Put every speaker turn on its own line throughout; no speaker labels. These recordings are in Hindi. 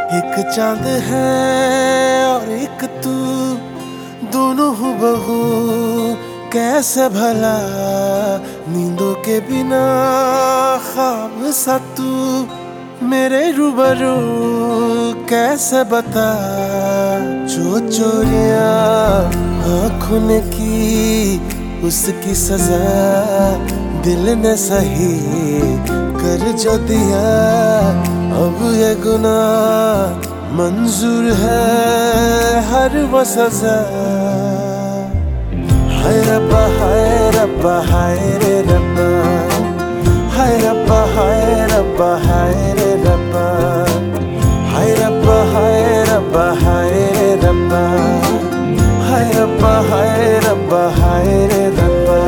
एक चांद है और एक तू, दोनों हूबहू कैसे भला, नींदों के बिना ख्वाब सा तू मेरे रूबरू कैसे बता। जो चोरियां आँखों ने की उसकी सजा दिल ने सही कर जो दिया, अब ये गुनाह मंजूर है हर वो सजा। हाय रब्बा हाय रब्बा हाय रे रब्बा, हाय रब्बा हाय रब्बा हाय रे रब्बा, हाय रब्बा हाय रब्बा हाय रे रब्बा, हाय रब्बा हाय रब्बा हाय रे रब्बा।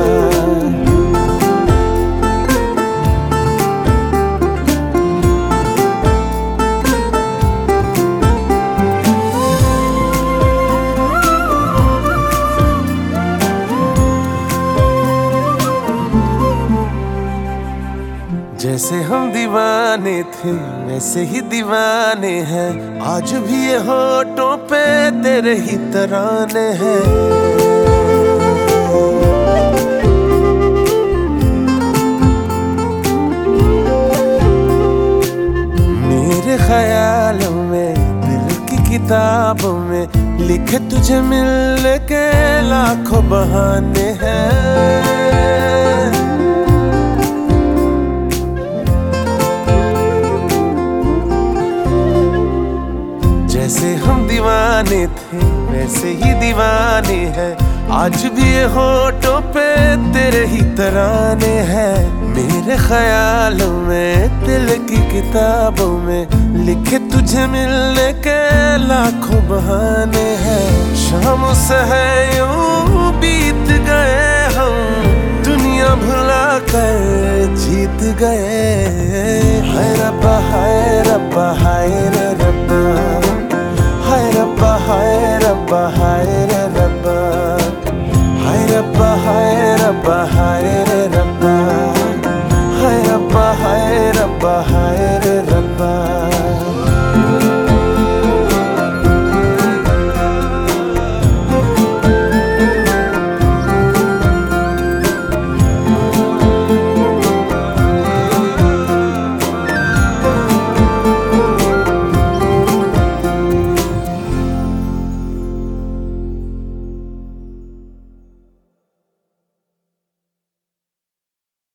जैसे हम दीवाने थे वैसे ही दीवाने हैं, आज भी ये होठों पे तेरे ही तराने हैं। मेरे ख्यालों में दिल की किताबों में लिखे तुझे मिलने के लाखों बहाने हैं। जैसे हम दीवाने थे वैसे ही दीवाने हैं, आज भी ये होठों पे तेरे ही तराने हैं। मेरे ख्यालों में दिल की किताबों में लिखे तुझे मिलने के लाखों बहाने हैं। शाम से है यूं बीत गए हम, दुनिया भुला कर जीत गए। हाय रब्बा हाय रब्बा